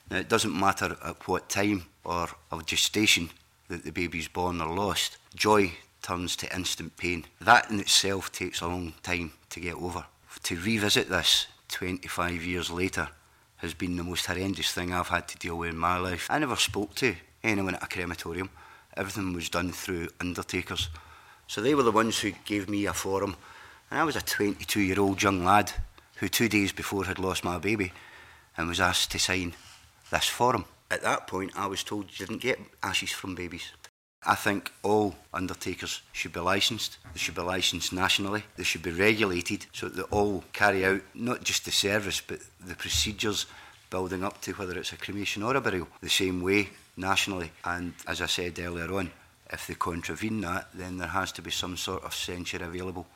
Now, it doesn't matter at what time or of gestation that the baby's born or lost, joy turns to instant pain. That in itself takes a long time to get over. To revisit this 25 years later has been the most horrendous thing I've had to deal with in my life. I never spoke to anyone at a crematorium. Everything was done through undertakers. So they were the ones who gave me a forum. And I was a 22-year-old young lad who 2 days before had lost my baby and was asked to sign this forum. At that point, I was told you didn't get ashes from babies. I think all undertakers should be licensed. They should be licensed nationally. They should be regulated so that they all carry out not just the service but the procedures building up to whether it's a cremation or a burial the same way nationally. And as I said earlier on, if they contravene that, then there has to be some sort of censure available.